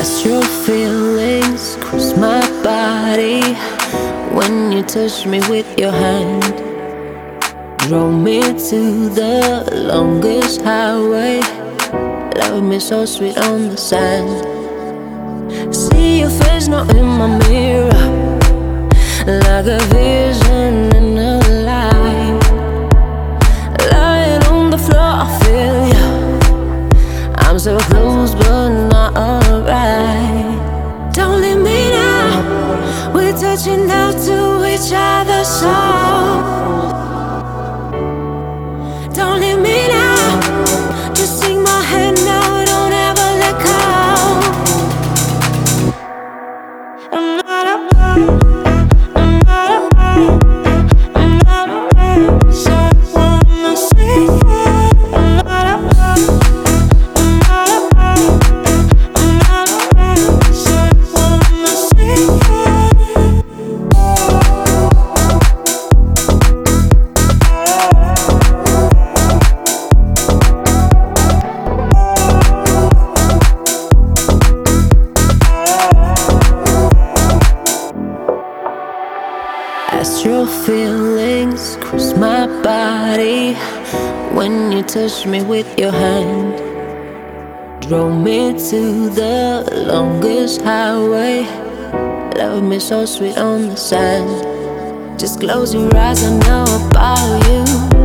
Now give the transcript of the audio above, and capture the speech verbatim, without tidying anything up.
As your feelings cross my body, when you touch me with your hand, drove me to the longest highway, love me so sweet on the sand. See your face now in my mirror, like a vision in a lie. Lying on the floor, I feel you. I'm so close but not alright. Don't leave me now, we're touching out to each other's soul. Don't leave me now, just take my hand now, don't ever let go. I'm not alone, I'm not alone, I'm not alone. So I wanna say that I'm not alone, I'm not alone, I'm not alone. So I wanna say that. As your feelings cross my body, when you touch me with your hand, drove me to the longest highway, love me so sweet on the sand. Just close your eyes, I know about you.